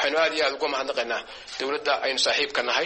waxaynu aad iyo aad uga mahadnaqaynaa dawladda aynu saaxiibka nahay.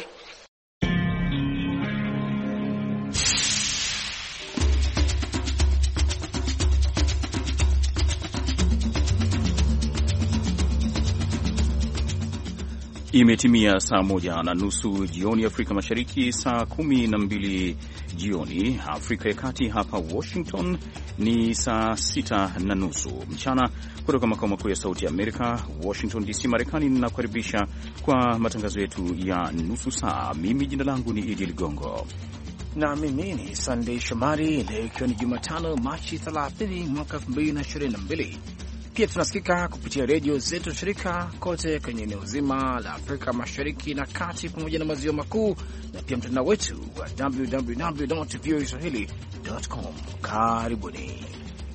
Imetimia saa 1:30 jioni Afrika Mashariki, saa 12 jioni Afrika ya Kati. Hapa Washington ni saa 6:30 mchana. Kutoka makao makuu ya Sauti ya Amerika, Washington DC, Marekani, ninakukaribisha kwa matangazo yetu ya nusu saa. Mimi jina langu ni Idi Ligongo na mimi ni Sunday Shomari. Leo ikiwa ni Jumatano, Machi 30 mwaka 2022. Pia tunasikika kupitia redio zetu shirika kote kwenye eneo zima la Afrika Mashariki na Kati pamoja na maziwa makuu, na pia mtandao wetu wa www.voaswahili.com. Karibuni.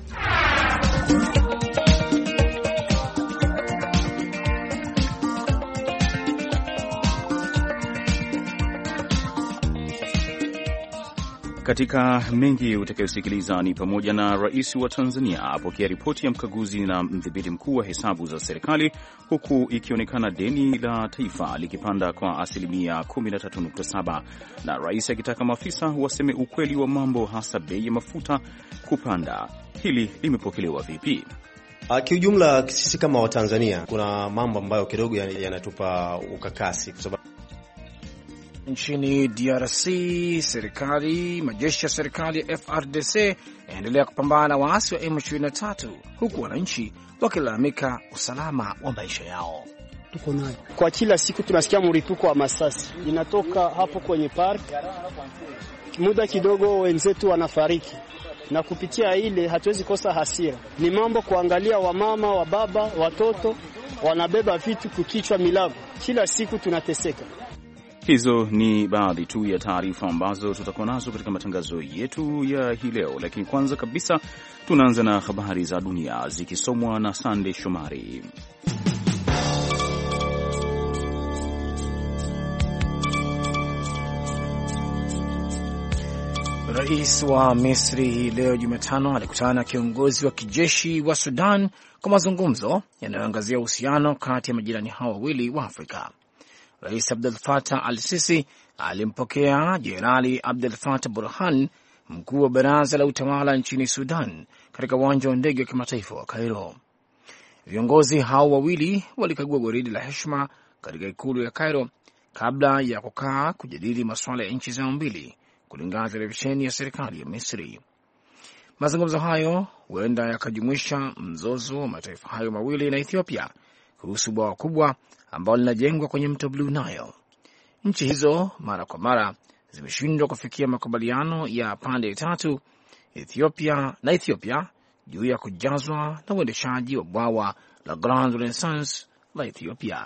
Katika mengi utakayosikiliza ni pamoja na rais wa Tanzania apokea ripoti ya mkaguzi na mdhibiti mkuu wa hesabu za serikali, huku ikionekana deni la taifa likipanda kwa asilimia 13.7, na rais akitaka maafisa waseme ukweli wa mambo, hasa bei ya mafuta kupanda. Hili limepokelewa vipi? Kiujumla, sisi kama Watanzania kuna mambo ambayo kidogo yanatupa ukakasi, kwa sababu nchini DRC majeshi ya serikali ya FARDC yaendelea kupambana na waasi wa M23, huku wananchi wakilalamika usalama wa maisha yao. Tuko nayo kwa kila siku, tunasikia mlipuko wa masasi inatoka hapo kwenye park, muda kidogo wenzetu wanafariki, na kupitia ile hatuwezi kosa hasira. Ni mambo kuangalia, wamama, wababa, watoto wanabeba vitu kukichwa milago, kila siku tunateseka. Hizo ni baadhi tu ya taarifa ambazo tutakuwa nazo katika matangazo yetu ya hii leo, lakini kwanza kabisa tunaanza na habari za dunia zikisomwa na Sunday Shomari. Rais wa Misri leo Jumatano alikutana na kiongozi wa kijeshi wa Sudan kwa mazungumzo yanayoangazia uhusiano kati ya majirani hao wawili wa Afrika. Rais Abdel Fattah al-Sisi alimpokea Jenerali Abdel Fattah Burhan, mkuu wa baraza la utawala nchini Sudan, katika uwanja wa ndege wa kimataifa wa Cairo. Viongozi hao wawili walikagua gwaridi la heshima katika ikulu ya Cairo kabla ya kukaa kujadili masuala ya nchi zao mbili, kulingana na televisheni ya serikali ya Misri. Mazungumzo hayo huenda yakajumuisha mzozo wa mataifa hayo mawili na Ethiopia kuhusu bwawa kubwa ambalo linajengwa kwenye mto Blue Nile. Nchi hizo mara kwa mara zimeshindwa kufikia makubaliano ya pande tatu, Ethiopia juu ya kujazwa na uendeshaji wa bwawa la Grand Renaissance la Ethiopia.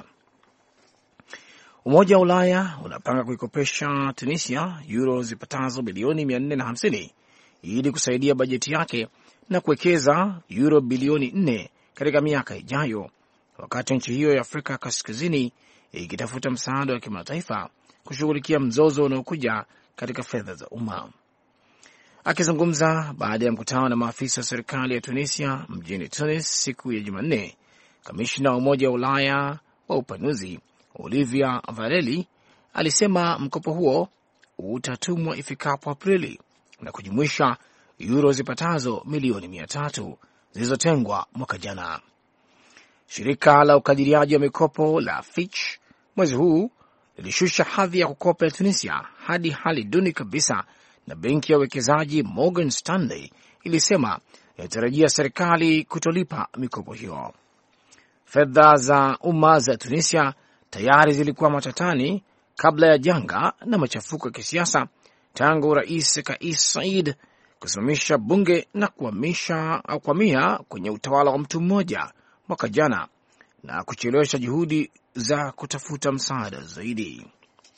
Umoja wa Ulaya unapanga kuikopesha Tunisia euro zipatazo bilioni 450 ili kusaidia bajeti yake na kuwekeza euro bilioni 4 katika miaka ijayo, wakati nchi hiyo ya Afrika Kaskazini ikitafuta msaada wa kimataifa kushughulikia mzozo unaokuja katika fedha za umma. Akizungumza baada ya mkutano na maafisa wa serikali ya Tunisia mjini Tunis siku ya Jumanne, kamishna wa Umoja wa Ulaya wa upanuzi Olivia Varelli alisema mkopo huo utatumwa ifikapo Aprili na kujumuisha euro zipatazo milioni 300 zilizotengwa mwaka jana. Shirika la ukadiriaji wa mikopo la Fitch mwezi huu lilishusha hadhi ya kukopa ya Tunisia hadi hali duni kabisa, na benki ya uwekezaji Morgan Stanley ilisema inatarajia serikali kutolipa mikopo hiyo. Fedha za umma za Tunisia tayari zilikuwa matatani kabla ya janga na machafuko ya kisiasa tangu Rais Kais Saied kusimamisha bunge na kuhamia kwenye utawala wa mtu mmoja mwaka jana na kuchelewesha juhudi za kutafuta msaada zaidi.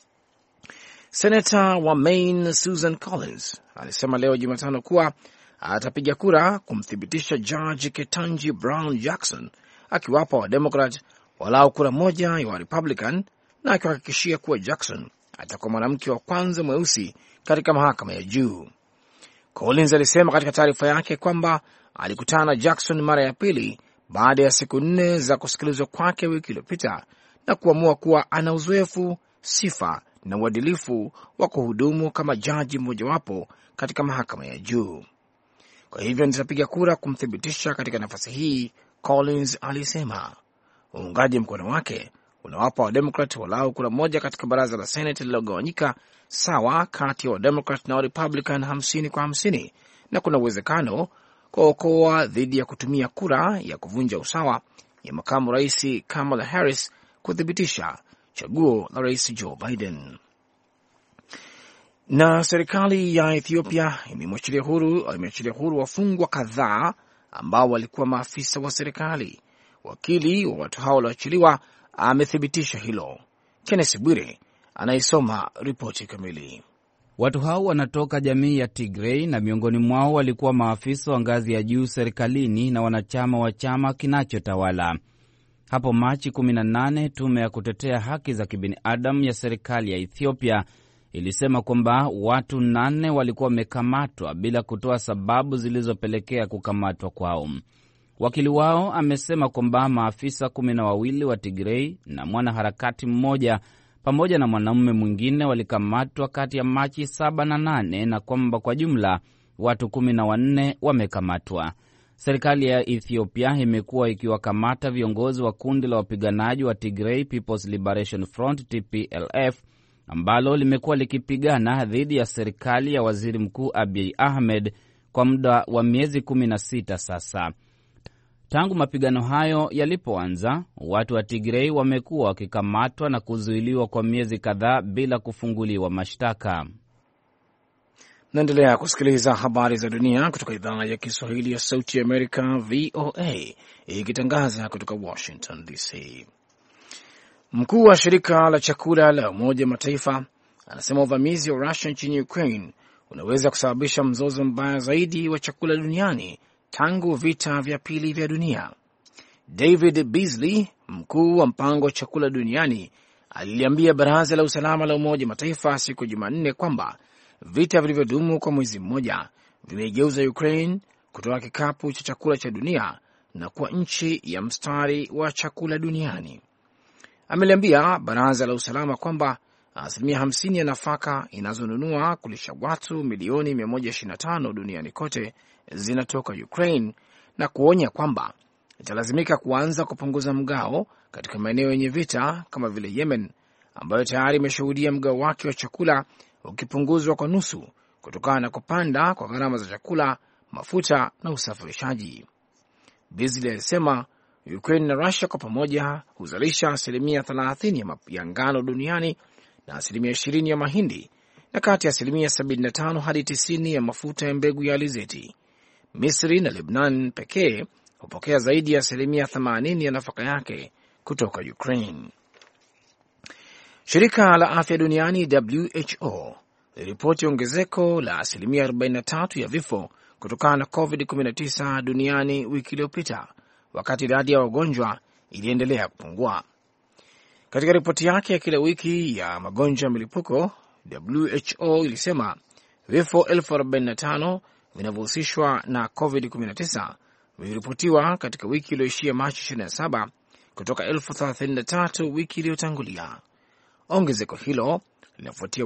Senata wa Maine Susan Collins alisema leo Jumatano kuwa atapiga kura kumthibitisha Judge Ketanji Brown Jackson, akiwapa wa Democrat walau kura moja ya wa Republican, na akiwahakikishia kuwa Jackson atakuwa mwanamke wa kwanza mweusi katika mahakama ya juu. Collins alisema katika taarifa yake kwamba alikutana na Jackson mara ya pili baada ya siku 4 za kusikilizwa kwake wiki iliyopita, na kuamua kuwa ana uzoefu, sifa na uadilifu wa kuhudumu kama jaji mmojawapo katika mahakama ya juu. Kwa hivyo nitapiga kura kumthibitisha katika nafasi hii, Collins alisema. Uungaji mkono wake unawapa Wademokrat walau kura moja katika baraza la Senate lililogawanyika sawa kati ya Wademokrat na Warepublican 50-50, na kuna uwezekano kuokoa dhidi ya kutumia kura ya kuvunja usawa ya makamu rais Kamala Harris kuthibitisha chaguo la rais Joe Biden. Na serikali ya Ethiopia imeachilia huru wafungwa kadhaa ambao walikuwa maafisa wa serikali. Wakili wa watu hao walioachiliwa amethibitisha hilo. Kenneth Bwire anaisoma ripoti kamili. Watu hao wanatoka jamii ya Tigray na miongoni mwao walikuwa maafisa wa ngazi ya juu serikalini na wanachama wa chama kinachotawala. Hapo Machi 18, tume ya kutetea haki za kibinadamu ya serikali ya Ethiopia ilisema kwamba watu 8 walikuwa wamekamatwa bila kutoa sababu zilizopelekea kukamatwa kwao. Wakili wao amesema kwamba maafisa 12 wa Tigray na mwanaharakati mmoja pamoja na mwanamume mwingine walikamatwa kati ya Machi 7 na 8 na kwamba kwa jumla watu 14 wamekamatwa. Serikali ya Ethiopia imekuwa ikiwakamata viongozi wa kundi la wapiganaji wa Tigray People's Liberation Front TPLF ambalo limekuwa likipigana dhidi ya serikali ya Waziri Mkuu Abiy Ahmed kwa muda wa miezi 16 sasa. Tangu mapigano hayo yalipoanza, watu wa Tigray wamekuwa wakikamatwa na kuzuiliwa kwa miezi kadhaa bila kufunguliwa mashtaka. Naendelea kusikiliza habari za dunia kutoka idhaa ya Kiswahili ya Sauti ya Amerika, VOA, ikitangaza kutoka Washington DC. Mkuu wa shirika la chakula la Umoja wa Mataifa anasema uvamizi wa Russia nchini Ukraine unaweza kusababisha mzozo mbaya zaidi wa chakula duniani tangu vita vya pili vya dunia. David Beasley, mkuu wa mpango wa chakula duniani, aliliambia Baraza la Usalama la Umoja wa Mataifa siku ya Jumanne kwamba vita vilivyodumu kwa mwezi mmoja vimeigeuza Ukraine kutoka kikapu cha chakula cha dunia na kuwa nchi ya mstari wa chakula duniani. Ameliambia Baraza la Usalama kwamba 50% ya nafaka inazonunua kulisha watu milioni 125 duniani kote zinatoka Ukraine, na kuonya kwamba italazimika kuanza kupunguza mgao katika maeneo yenye vita kama vile Yemen, ambayo tayari imeshuhudia mgao wake wa chakula ukipunguzwa kwa nusu kutokana na kupanda kwa gharama za chakula, mafuta na usafirishaji. Beasley alisema Ukraine na Russia kwa pamoja huzalisha 30% ya ngano duniani na 20% ya mahindi na kati ya 75% hadi 90% ya mafuta ya mbegu ya alizeti. Misri na Lebanon pekee hupokea zaidi ya 80% ya nafaka yake kutoka Ukraine. Shirika la Afya Duniani WHO liliripoti ongezeko la 43% ya vifo kutokana na COVID-19 duniani wiki iliyopita, wakati idadi ya wagonjwa iliendelea kupungua. Katika ripoti yake ya kila wiki ya magonjwa ya milipuko, WHO ilisema vifo 45,000 vinavyohusishwa na COVID-19 viliripotiwa katika wiki iliyoishia Machi 27 kutoka 33,000 wiki iliyotangulia. Ongezeko hilo linafuatia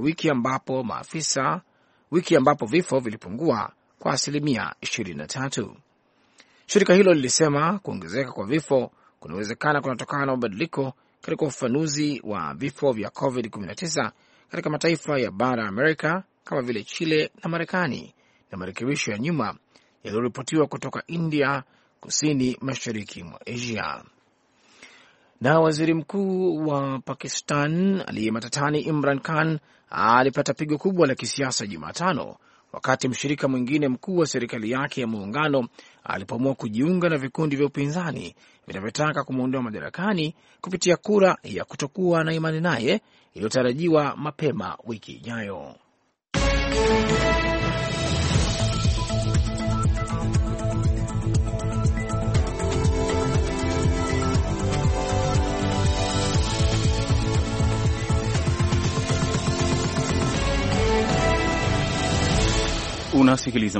wiki ambapo vifo vilipungua kwa 23%. Shirika hilo lilisema kuongezeka kwa vifo kunawezekana kunatokana na mabadiliko katika ufafanuzi wa vifo vya COVID-19 katika mataifa ya bara Amerika kama vile Chile na Marekani, na marekebisho ya nyuma yaliyoripotiwa kutoka India, kusini mashariki mwa Asia. Na waziri mkuu wa Pakistan aliye matatani Imran Khan alipata pigo kubwa la kisiasa Jumatano wakati mshirika mwingine mkuu wa serikali yake ya muungano alipoamua kujiunga na vikundi vya upinzani vinavyotaka kumuondoa madarakani kupitia kura ya kutokuwa na imani naye iliyotarajiwa mapema wiki ijayo. Unasikiliza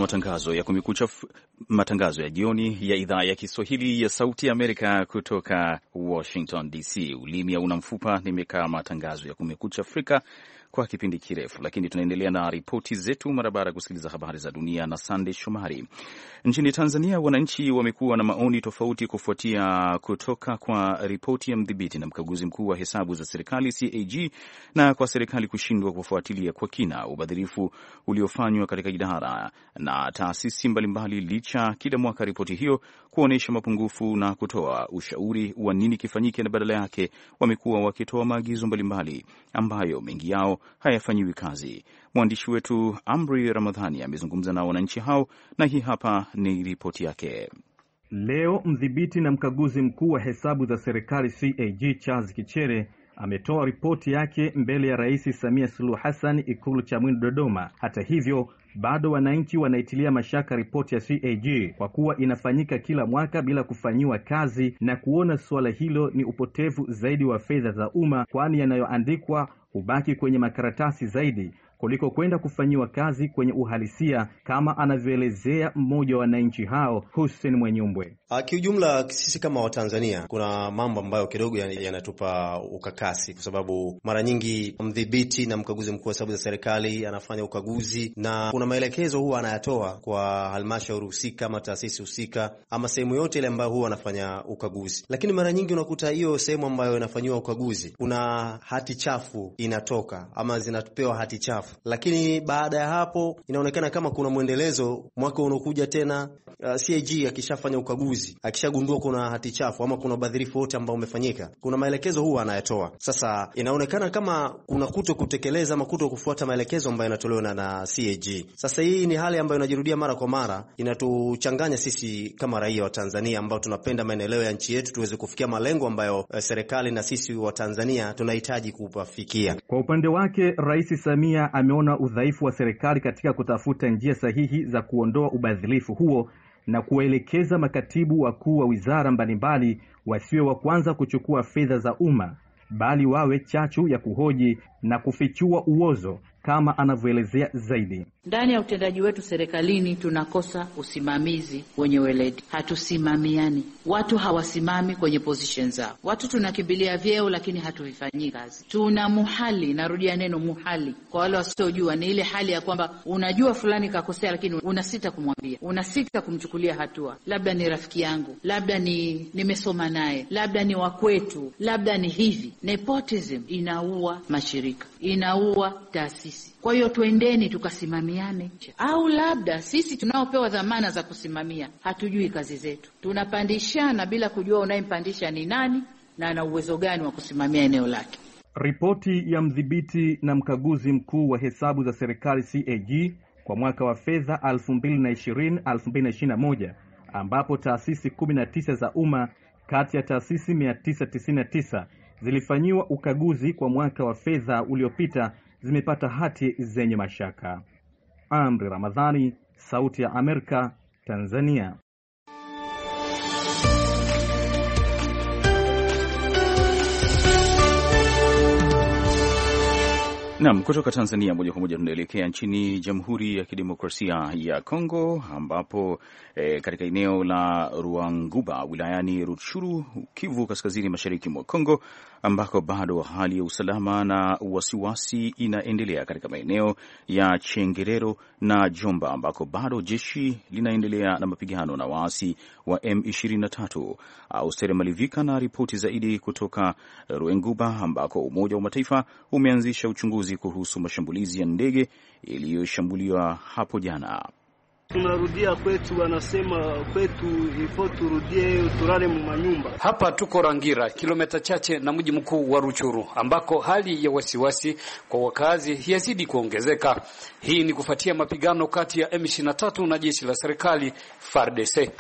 matangazo ya jioni ya idhaa ya Kiswahili ya Sauti ya Amerika kutoka Washington DC. Ulimi una mfupa, nimekaa matangazo ya Kumekucha Afrika kwa kipindi kirefu, lakini tunaendelea na ripoti zetu mara baada ya kusikiliza habari za dunia na Sunday Shomari. Nchini Tanzania, wananchi wamekuwa na maoni tofauti kufuatia kutoka kwa ripoti ya mdhibiti na mkaguzi mkuu wa hesabu za serikali CAG na kwa serikali kushindwa kufuatilia kwa kina ubadhirifu uliofanywa katika idara na taasisi mbalimbali, licha kila mwaka ripoti hiyo kuonyesha mapungufu na kutoa ushauri wa nini kifanyike, na badala yake wamekuwa wakitoa maagizo mbalimbali ambayo mengi yao hayafanyiwi kazi. Mwandishi wetu Amri Ramadhani amezungumza na wananchi hao na hii hapa ni ripoti yake. Leo mdhibiti na mkaguzi mkuu wa hesabu za serikali CAG Charles Kichere ametoa ripoti yake mbele ya Rais Samia Suluhu Hassan Ikulu Chamwino Dodoma. Hata hivyo, bado wananchi wanaitilia mashaka ripoti ya CAG kwa kuwa inafanyika kila mwaka bila kufanyiwa kazi na kuona suala hilo ni upotevu zaidi wa fedha za umma, kwani yanayoandikwa hubaki kwenye makaratasi zaidi kuliko kwenda kufanyiwa kazi kwenye uhalisia, kama anavyoelezea mmoja wa wananchi hao, Hussein Mwenyumbwe. Kiujumla, sisi kama Watanzania kuna mambo ambayo kidogo yanatupa ukakasi, kwa sababu mara nyingi mdhibiti na mkaguzi mkuu wa hesabu za serikali anafanya ukaguzi na kuna maelekezo huwa anayatoa kwa halmashauri husika ama taasisi husika ama sehemu yote ile ambayo huwa anafanya ukaguzi, lakini mara nyingi unakuta hiyo sehemu ambayo inafanywa ukaguzi kuna hati chafu inatoka ama zinapewa hati chafu, lakini baada ya hapo inaonekana kama kuna mwendelezo. Mwaka unakuja tena CAG akishafanya ukaguzi, akishagundua kuna hati chafu ama kuna ubadhirifu wote ambao umefanyika, kuna maelekezo huwa anayatoa. Sasa inaonekana kama kuna kuto kutekeleza ama kuto kufuata maelekezo ambayo yanatolewa na CAG. Sasa hii ni hali ambayo inajirudia mara kwa mara, inatuchanganya sisi kama raia wa Tanzania ambao tunapenda maendeleo ya nchi yetu, tuweze kufikia malengo ambayo serikali na sisi wa Tanzania tunahitaji kufikia. Kwa upande wake, Rais Samia ameona udhaifu wa serikali katika kutafuta njia sahihi za kuondoa ubadhirifu huo na kuelekeza makatibu wakuu wa wizara mbalimbali wasiwe wa kwanza kuchukua fedha za umma, bali wawe chachu ya kuhoji na kufichua uozo, kama anavyoelezea zaidi. Ndani ya utendaji wetu serikalini tunakosa usimamizi wenye weledi. Hatusimamiani. Watu hawasimami kwenye position zao. Watu tunakimbilia vyeo lakini hatuvifanyii kazi. Tuna muhali, narudia neno muhali. Kwa wale wasiojua, ni ile hali ya kwamba unajua fulani kakosea lakini unasita kumwambia. Unasita kumchukulia hatua. Labda ni rafiki yangu, labda nimesoma naye, labda ni wa kwetu, labda ni hivi. Nepotism inaua mashirika, inaua taasisi. Kwa hiyo tuendeni tukasimamiane. Au labda sisi tunaopewa dhamana za kusimamia hatujui kazi zetu, tunapandishana bila kujua unayempandisha ni nani na ana uwezo gani wa kusimamia eneo lake. Ripoti ya mdhibiti na mkaguzi mkuu wa hesabu za serikali CAG kwa mwaka wa fedha 2020-2021 ambapo taasisi 19 za umma kati ya taasisi 999 zilifanyiwa ukaguzi kwa mwaka wa fedha uliopita zimepata hati zenye mashaka. Amri Ramadhani, Sauti ya Amerika, Tanzania. Naam, kutoka Tanzania moja kwa moja tunaelekea nchini Jamhuri ya Kidemokrasia ya Kongo ambapo katika eneo la Ruanguba wilayani Rutshuru, Kivu Kaskazini Mashariki mwa Kongo, ambako bado hali ya usalama na wasiwasi inaendelea katika maeneo ya Chengerero na Jomba, ambako bado jeshi linaendelea na mapigano na waasi wa M23. Austere Malivika na ripoti zaidi kutoka Ruanguba, ambako Umoja wa Mataifa umeanzisha uchunguzi kuhusu mashambulizi ya ndege iliyoshambuliwa hapo jana. Tunarudia kwetu, wanasema kwetu ifo turudie turare mu manyumba. Hapa tuko Rangira, kilomita chache na mji mkuu wa Ruchuru, ambako hali ya wasiwasi kwa wakazi yazidi kuongezeka. Hii ni kufuatia mapigano kati ya M23 na jeshi la serikali FARDC.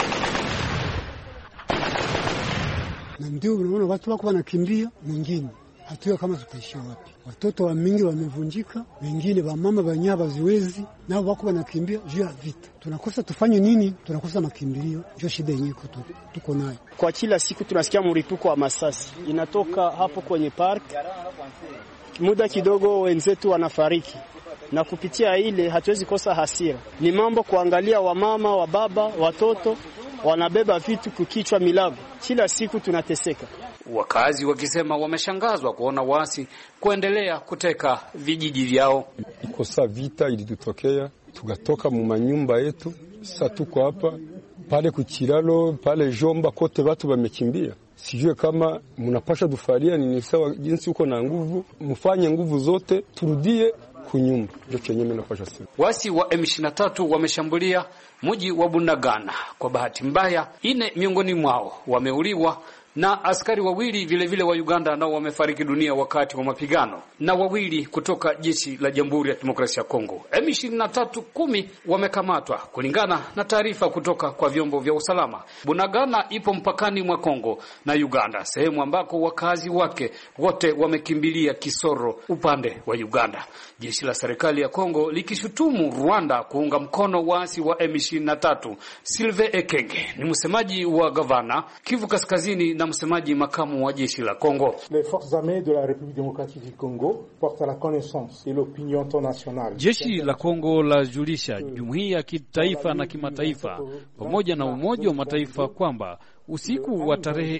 Na ndio unaona watu wako wanakimbia, mwingine hatuyo kama tutaishia wapi. Watoto wa mingi wamevunjika, wengine wa mama banyaba ziwezi, nao wako wanakimbia juu ya vita. Tunakosa tufanye nini? Tunakosa makimbilio, ndio shida yenyewe tuko nayo. Kwa kila siku tunasikia mlipuko wa masasi inatoka hapo kwenye park. Muda kidogo wenzetu wanafariki. na kupitia ile hatuwezi kosa hasira. Ni mambo kuangalia wamama, wababa, watoto wanabeba vitu kukichwa milago, kila siku tunateseka. Wakazi wakisema wameshangazwa kuona waasi kuendelea kuteka vijiji vyao. Ikosa vita ilitokea, tukatoka mu manyumba yetu, sasa tuko hapa pale kuchiralo, pale Jomba, kote watu wamekimbia. Sijue kama mnapasha dufaria ni sawa, jinsi uko na nguvu mfanye nguvu zote turudie kunyumba. Ndio chenye mimi napasha sema. Wasi wa M23 wameshambulia mji wa Bunagana. Kwa bahati mbaya, 4 miongoni mwao wameuliwa na askari wawili vile wa Uganda nao wamefariki dunia wakati wa mapigano, na 2 kutoka jeshi la Jamhuri ya Demokrasia ya Kongo. M23 10 wamekamatwa kulingana na taarifa kutoka kwa vyombo vya usalama. Bunagana ipo mpakani mwa Kongo na Uganda, sehemu ambako wakazi wake wote wamekimbilia Kisoro upande wa Uganda. Jeshi la serikali ya Kongo likishutumu Rwanda kuunga mkono waasi wa M23. Sylvain Ekenge ni msemaji wa gavana Kivu Kaskazini na msemaji makamu wa jeshi la Kongo. Les forces armées de la République démocratique du Congo portent à la connaissance et l'opinion internationale. Jeshi la Kongo la julisha jumuiya ya kitaifa na kimataifa pamoja na Umoja wa Mataifa kwamba usiku wa tarehe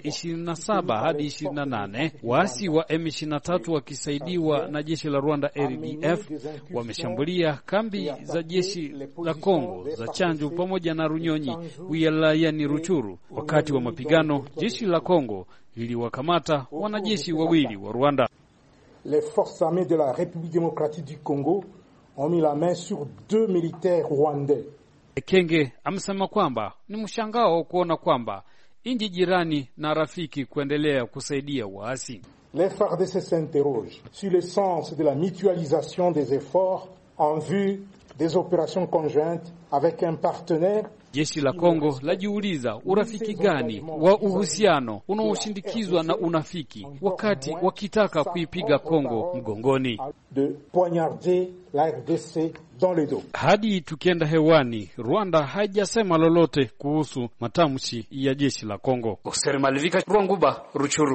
27 hadi 28 waasi wa M23 wakisaidiwa na jeshi la Rwanda RDF wameshambulia kambi za jeshi la Kongo za Chanjo pamoja na Runyonyi wilayani Ruchuru. Wakati wa mapigano, jeshi la Kongo liliwakamata wanajeshi 2 wa Rwanda. Les forces armées de la République démocratique du Congo ont mis la main sur 2 militaires rwandais. Kenge amesema kwamba ni mshangao kuona kwamba nchi jirani na rafiki kuendelea kusaidia waasi. Les FARDC s'interrogent sur le sens de la mutualisation des efforts en vue des opérations conjointes avec un partenaire. Jeshi la Kongo lajiuliza urafiki gani wa uhusiano unaoshindikizwa na unafiki wakati wakitaka kuipiga Kongo mgongoni. De poignarder la RDC dans le dos. Hadi tukienda hewani, Rwanda haijasema lolote kuhusu matamshi ya jeshi la Kongo. Oser Malivika, Rwanguba, Ruchuru.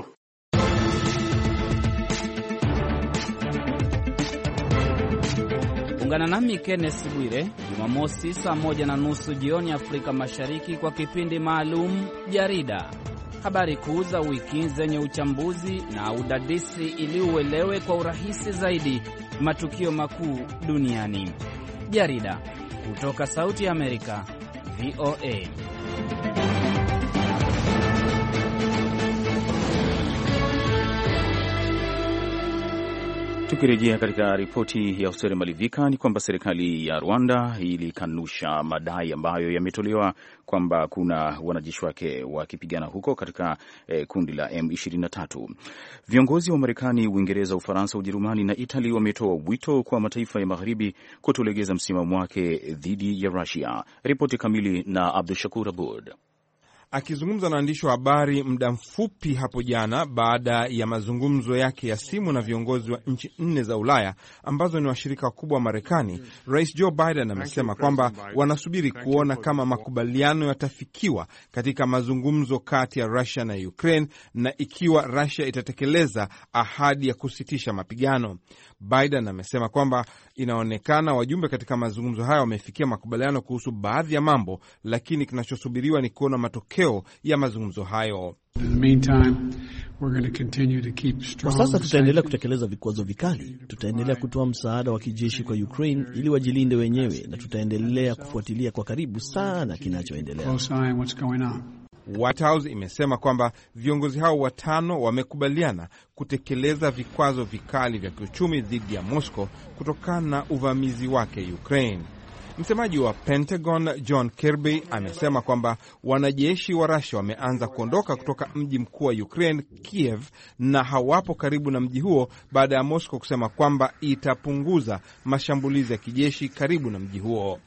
Ungana nami Kenneth Bwire Jumamosi saa 1:30 jioni Afrika Mashariki kwa kipindi maalum Jarida. Habari kuu za wiki zenye uchambuzi na udadisi ili uelewe kwa urahisi zaidi matukio makuu duniani. Jarida kutoka Sauti ya Amerika, VOA. Tukirejea katika ripoti ya Usere Malivika ni kwamba serikali ya Rwanda ilikanusha madai ambayo yametolewa kwamba kuna wanajeshi wake wakipigana huko katika kundi la M23. Viongozi wa Marekani, Uingereza, Ufaransa, Ujerumani na Italy wametoa wito kwa mataifa ya magharibi kutolegeza msimamo wake dhidi ya Russia. Ripoti kamili na Abdushakur Abud. Akizungumza na waandishi wa habari muda mfupi hapo jana baada ya mazungumzo yake ya simu na viongozi wa nchi 4 za Ulaya ambazo ni washirika wakubwa wa Marekani, Rais Joe Biden amesema kwamba wanasubiri kuona kama makubaliano yatafikiwa katika mazungumzo kati ya Russia na Ukraine na ikiwa Russia itatekeleza ahadi ya kusitisha mapigano. Biden amesema kwamba inaonekana wajumbe katika mazungumzo hayo wamefikia makubaliano kuhusu baadhi ya mambo, lakini kinachosubiriwa ni kuona matokeo ya mazungumzo hayo. Kwa sasa tutaendelea kutekeleza vikwazo vikali, tutaendelea kutoa msaada wa kijeshi kwa Ukraine ili wajilinde wenyewe, na tutaendelea kufuatilia kwa karibu sana kinachoendelea. White House imesema kwamba viongozi hao 5 wamekubaliana kutekeleza vikwazo vikali vya kiuchumi dhidi ya Moscow kutokana na uvamizi wake Ukraine. Msemaji wa Pentagon John Kirby amesema kwamba wanajeshi wa Russia wameanza kuondoka kutoka mji mkuu wa Ukraine, Kiev, na hawapo karibu na mji huo baada ya Moscow kusema kwamba itapunguza mashambulizi ya kijeshi karibu na mji huo.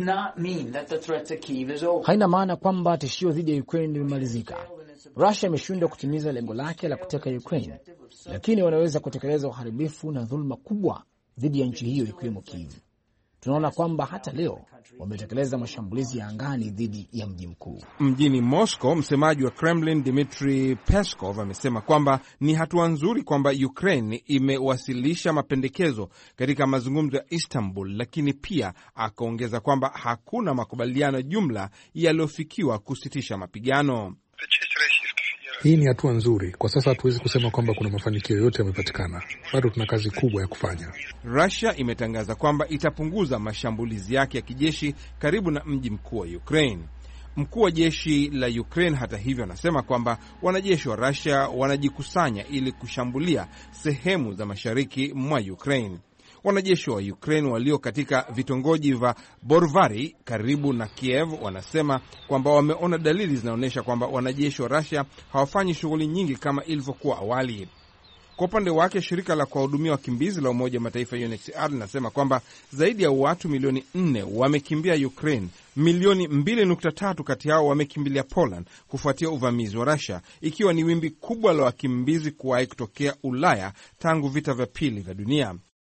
Haina maana kwamba tishio dhidi ya Ukraine limemalizika. Russia imeshindwa kutimiza lengo lake la kuteka Ukraine, lakini wanaweza kutekeleza uharibifu na dhuluma kubwa dhidi ya nchi hiyo ikiwemo Kiev. tunaona kwamba hata leo wametekeleza mashambulizi ya angani dhidi ya mji mkuu. Mjini Moscow, msemaji wa Kremlin Dmitry Peskov amesema kwamba ni hatua nzuri kwamba Ukraine imewasilisha mapendekezo katika mazungumzo ya Istanbul, lakini pia akaongeza kwamba hakuna makubaliano jumla yaliyofikiwa kusitisha mapigano. Hii ni hatua nzuri. Kwa sasa hatuwezi kusema kwamba kuna mafanikio yote yamepatikana. Bado tuna kazi kubwa ya kufanya. Russia imetangaza kwamba itapunguza mashambulizi yake ya kijeshi karibu na mji mkuu wa Ukraine. Mkuu wa jeshi la Ukraine hata hivyo anasema kwamba wanajeshi wa Russia wanajikusanya ili kushambulia sehemu za mashariki mwa Ukraine. Wanajeshi wa Ukraine walio katika vitongoji vya Borvari karibu na Kiev wanasema kwamba wameona dalili zinaonyesha kwamba wanajeshi wa Russia hawafanyi shughuli nyingi kama ilivyokuwa awali. Kwa upande wake, shirika la kuwahudumia wakimbizi la Umoja wa Mataifa UNHCR linasema kwamba zaidi ya watu milioni 4 wamekimbia Ukraine. Milioni 2.3 kati yao wamekimbilia Poland kufuatia uvamizi wa Russia, ikiwa ni wimbi kubwa la wakimbizi kuwahi kutokea Ulaya tangu vita vya pili vya dunia.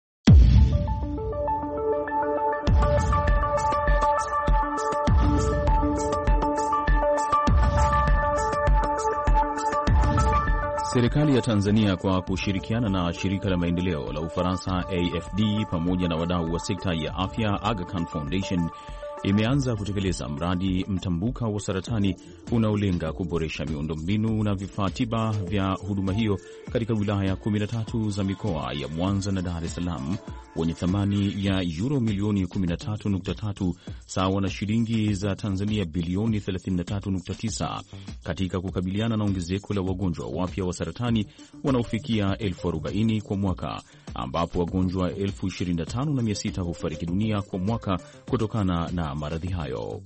Serikali ya Tanzania kwa kushirikiana na shirika la maendeleo la Ufaransa AFD pamoja na wadau wa sekta ya afya Aga Khan Foundation imeanza kutekeleza mradi mtambuka wa saratani unaolenga kuboresha miundombinu na vifaa tiba vya huduma hiyo katika wilaya 13 za mikoa ya Mwanza na Dar es Salaam, wenye thamani ya euro milioni 13.3 sawa na shilingi za Tanzania bilioni 33.9 katika kukabiliana na ongezeko la wagonjwa wapya wa saratani wanaofikia 40,000 kwa mwaka, ambapo wagonjwa 25,600 hufariki dunia kwa mwaka kutokana na maradhi hayo.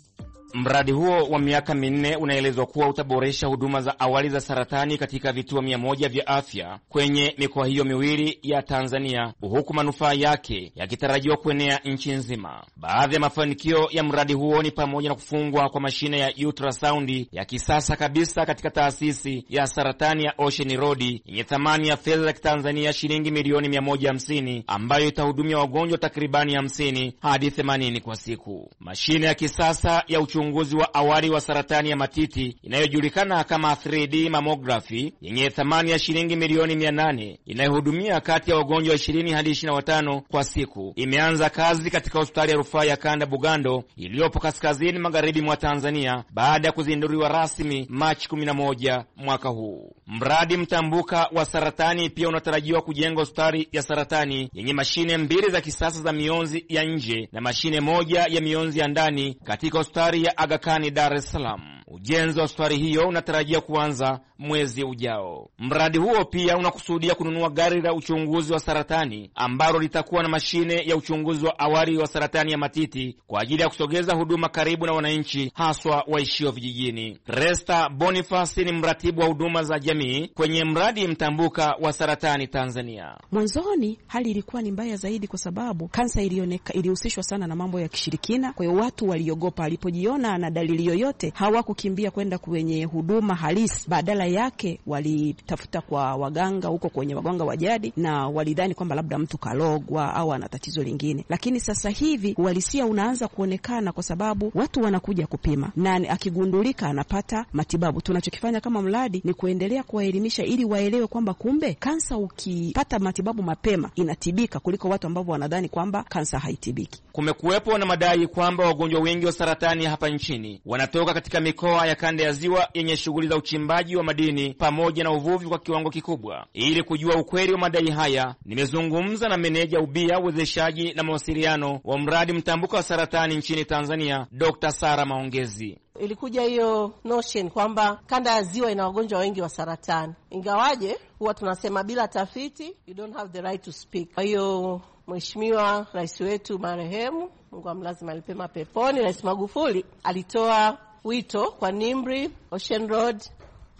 Mradi huo wa miaka 4 unaelezwa kuwa utaboresha huduma za awali za saratani katika vituo 100 vya afya kwenye mikoa hiyo miwili ya Tanzania, huku manufaa yake yakitarajiwa kuenea nchi nzima. Baadhi ya mafanikio ya mradi huo ni pamoja na kufungwa kwa mashine ya ultrasound ya kisasa kabisa katika taasisi ya saratani ya Ocean Road yenye thamani ya fedha za Tanzania shilingi milioni 150, ambayo itahudumia wagonjwa takribani 50 hadi 80 kwa siku. Mashine ya kisasa ya uchunguzi wa awali wa saratani ya matiti inayojulikana kama 3D mammography yenye thamani ya shilingi milioni 800 inayohudumia kati ya wagonjwa 20 hadi 25 kwa siku imeanza kazi katika hospitali ya rufaa ya Kanda Bugando iliyopo kaskazini magharibi mwa Tanzania baada ya kuzinduliwa rasmi Machi 11 mwaka huu. Mradi mtambuka wa saratani pia unatarajiwa kujenga hospitali ya saratani yenye mashine 2 za kisasa za mionzi ya nje na mashine 1 ya mionzi ya ndani katika hospitali ya Aga Khan Dar es Salaam. Ujenzi wa hospitali hiyo unatarajia kuanza mwezi ujao. Mradi huo pia unakusudia kununua gari la uchunguzi wa saratani ambalo litakuwa na mashine ya uchunguzi wa awali wa saratani ya matiti kwa ajili ya kusogeza huduma karibu na wananchi, haswa waishio vijijini. Resta Boniface ni mratibu wa huduma za jamii kwenye mradi mtambuka wa saratani Tanzania. Mwanzoni hali ilikuwa ni mbaya zaidi kwa sababu kansa ilihusishwa sana na mambo ya kishirikina. Kwa hiyo watu waliogopa, alipojiona na dalili yoyote hawakukimbia kwenda kwenye huduma halisi, badala yake walitafuta kwa waganga huko kwenye waganga wa jadi, na walidhani kwamba labda mtu kalogwa au ana tatizo lingine. Lakini sasa hivi uhalisia unaanza kuonekana kwa sababu watu wanakuja kupima na akigundulika anapata matibabu. Tunachokifanya kama mradi ni kuendelea kuwaelimisha ili waelewe kwamba kumbe kansa ukipata matibabu mapema inatibika kuliko watu ambao wanadhani kwamba kansa haitibiki. Kumekuwepo na madai kwamba wagonjwa wengi wa saratani hapa nchini wanatoka katika mikoa ya kanda ya Ziwa yenye shughuli za uchimbaji wa madini pamoja na uvuvi kwa kiwango kikubwa. Ili kujua ukweli wa madai haya, nimezungumza na meneja ubia, uwezeshaji na mawasiliano wa mradi mtambuka wa saratani nchini Tanzania, Dr. Sara Maongezi. Ilikuja hiyo notion kwamba kanda ya Ziwa ina wagonjwa wengi wa saratani. Ingawaje huwa tunasema bila tafiti you don't have the right to speak. Kwa hiyo Mheshimiwa Rais wetu marehemu, Mungu amlaze alipema peponi, Rais Magufuli alitoa wito kwa NIMR, Ocean Road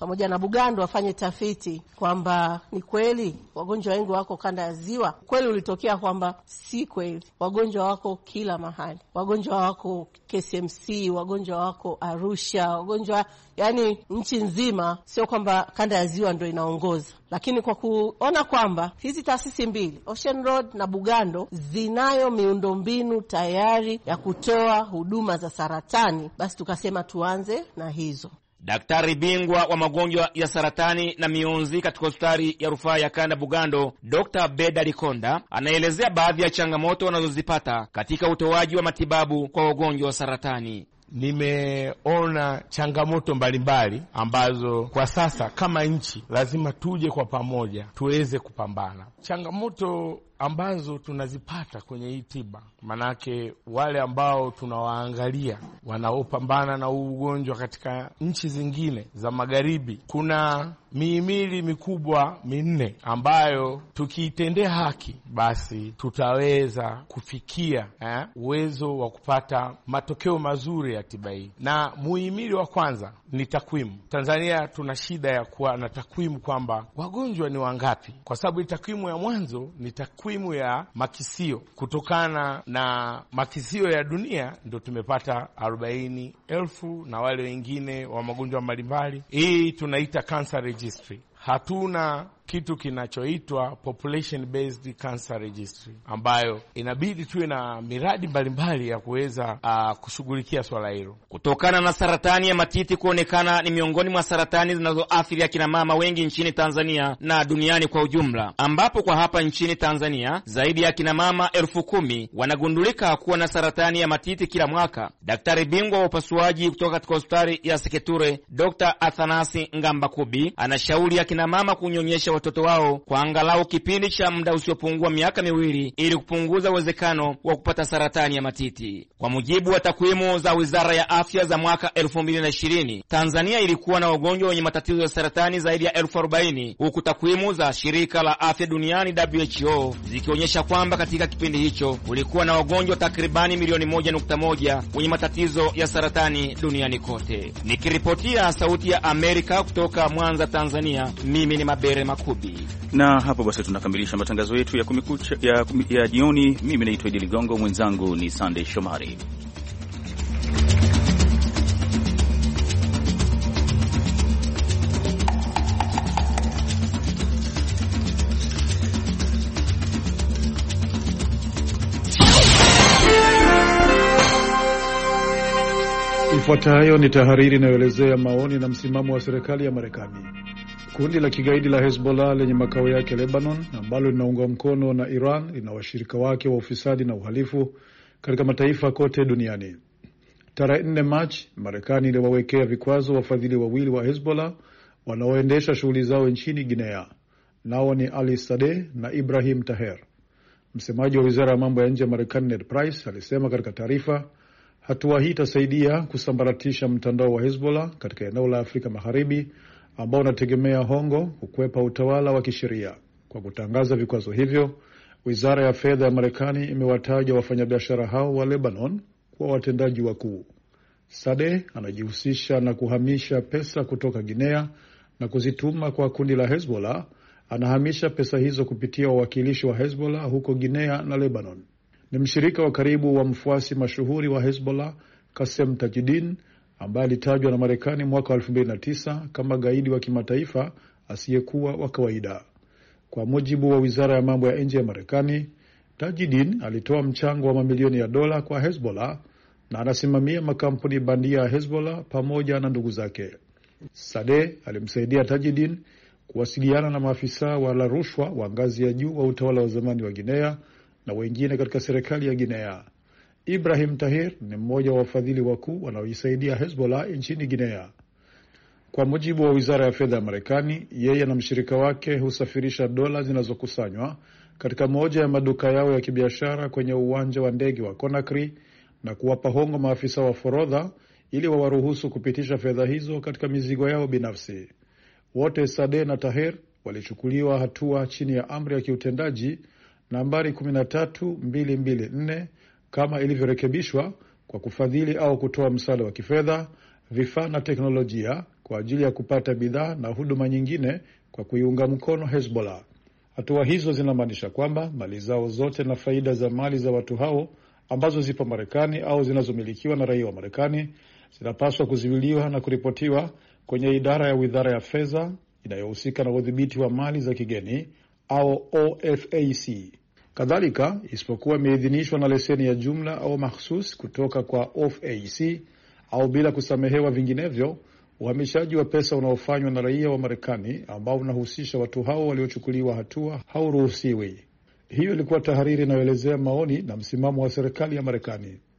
pamoja na Bugando wafanye tafiti kwamba ni kweli wagonjwa wengi wako kanda ya Ziwa. Kweli ulitokea kwamba si kweli, wagonjwa wako kila mahali, wagonjwa wako KCMC, wagonjwa wako Arusha, wagonjwa yani nchi nzima, sio kwamba kanda ya Ziwa ndio inaongoza. Lakini kwa kuona kwamba hizi taasisi mbili, Ocean Road na Bugando, zinayo miundombinu tayari ya kutoa huduma za saratani, basi tukasema tuanze na hizo. Daktari bingwa wa magonjwa ya saratani na mionzi katika hospitali ya rufaa ya kanda Bugando, Dr. Beda Likonda, anaelezea baadhi ya changamoto wanazozipata katika utoaji wa matibabu kwa wagonjwa wa saratani. Nimeona changamoto mbalimbali ambazo kwa sasa kama nchi lazima tuje kwa pamoja tuweze kupambana. Changamoto ambazo tunazipata kwenye hii tiba, manake wale ambao tunawaangalia wanaopambana na ugonjwa katika nchi zingine za magharibi, kuna mihimili mikubwa minne ambayo tukiitendea haki basi tutaweza kufikia uwezo wa kupata matokeo mazuri ya tiba hii. Na muhimili wa kwanza ni takwimu. Tanzania tuna shida ya kuwa na takwimu kwamba wagonjwa ni wangapi, kwa sababu takwimu ya mwanzo ni takwimu ya makisio. Kutokana na makisio ya dunia ndio tumepata 40,000 na wale wengine wa magonjwa mbalimbali. Hii tunaita cancer registry. Hatuna kitu kinachoitwa population based cancer registry, ambayo inabidi tuwe na miradi mbalimbali ya kuweza kushughulikia swala hilo. Kutokana na saratani ya matiti kuonekana ni miongoni mwa saratani zinazoathiri akina mama wengi nchini Tanzania na duniani kwa ujumla, ambapo kwa hapa nchini Tanzania zaidi ya akina mama 10,000 wanagundulika kuwa na saratani ya matiti kila mwaka. Daktari bingwa wa upasuaji kutoka katika hospitali ya Seketure, Dr. Athanasi Ngambakubi, anashauri akina mama kunyonyesha watoto wao kwa angalau kipindi cha muda usiopungua miaka 2 ili kupunguza uwezekano wa kupata saratani ya matiti. Kwa mujibu wa takwimu za Wizara ya Afya za mwaka 2020, Tanzania ilikuwa na wagonjwa wenye matatizo ya saratani zaidi ya 40,000, huku takwimu za Shirika la Afya Duniani WHO zikionyesha kwamba katika kipindi hicho kulikuwa na wagonjwa takribani milioni 1.1 wenye matatizo ya saratani duniani kote. Nikiripotia Sauti ya Amerika kutoka Mwanza, Tanzania, mimi ni Mabere Makubi. Na hapo basi tunakamilisha matangazo yetu ya kumekucha ya jioni. Mimi naitwa Idi Ligongo, mwenzangu ni Sunday Shomari. Ifuatayo ni tahariri inayoelezea maoni na msimamo wa serikali ya Marekani. Kundi la kigaidi la Hezbollah lenye makao yake Lebanon, ambalo linaungwa mkono na Iran, lina washirika wake wa ufisadi na uhalifu katika mataifa kote duniani. Tarehe 4 Machi, Marekani iliwawekea vikwazo wafadhili wawili wa Hezbollah wanaoendesha shughuli zao nchini Guinea. Nao ni Ali Sadeh na Ibrahim Taher. Msemaji wa Wizara ya Mambo ya Nje ya Marekani, Ned Price, alisema katika taarifa, hatua hii itasaidia kusambaratisha mtandao wa Hezbollah katika eneo la Afrika Magharibi ambao unategemea hongo kukwepa utawala wa kisheria. Kwa kutangaza vikwazo hivyo, Wizara ya Fedha ya Marekani imewataja wafanyabiashara hao wa Lebanon kwa watendaji wakuu. Sadeh anajihusisha na kuhamisha pesa kutoka Guinea na kuzituma kwa kundi la Hezbollah. Anahamisha pesa hizo kupitia wawakilishi wa Hezbollah huko Guinea na Lebanon. Ni mshirika wa karibu wa mfuasi mashuhuri wa Hezbollah, Qasem Tajuddin, ambaye alitajwa na Marekani mwaka 2009 kama gaidi wa kimataifa asiyekuwa wa kawaida. Kwa mujibu wa Wizara ya Mambo ya Nje ya Marekani, Tajuddin alitoa mchango wa mamilioni ya dola kwa Hezbollah na anasimamia makampuni bandia ya Hezbollah pamoja na ndugu zake. Sadeh alimsaidia Tajuddin kuwasiliana na maafisa wala rushwa wa ngazi ya juu wa utawala wa zamani wa Guinea na wengine katika serikali ya Guinea. Ibrahim Tahir ni mmoja wa wafadhili wakuu wanaoisaidia Hezbollah nchini Guinea. Kwa mujibu wa Wizara ya Fedha ya Marekani, yeye na mshirika wake husafirisha dola zinazokusanywa katika moja ya maduka yao ya kibiashara kwenye uwanja wa ndege wa Conakry na kuwapa hongo maafisa wa forodha ili wawaruhusu kupitisha fedha hizo katika mizigo yao binafsi. Wote Sadeh na Tahir walichukuliwa hatua chini ya amri ya kiutendaji nambari 13224 kama ilivyorekebishwa kwa kufadhili au kutoa msaada wa kifedha, vifaa na teknolojia kwa ajili ya kupata bidhaa na huduma nyingine kwa kuiunga mkono Hezbollah. Hatua hizo zinamaanisha kwamba mali zao zote na faida za mali za watu hao ambazo zipo Marekani au zinazomilikiwa na raia wa Marekani zinapaswa kuzuiliwa na kuripotiwa kwenye idara ya Wizara ya Fedha inayohusika na udhibiti wa mali za kigeni au OFAC. Kadhalika, isipokuwa imeidhinishwa na leseni ya jumla au mahsus kutoka kwa OFAC au bila kusamehewa vinginevyo, uhamishaji wa pesa unaofanywa na raia wa Marekani ambao unahusisha watu hao waliochukuliwa hatua hauruhusiwi. Hiyo ilikuwa tahariri inayoelezea maoni na msimamo wa serikali ya Marekani.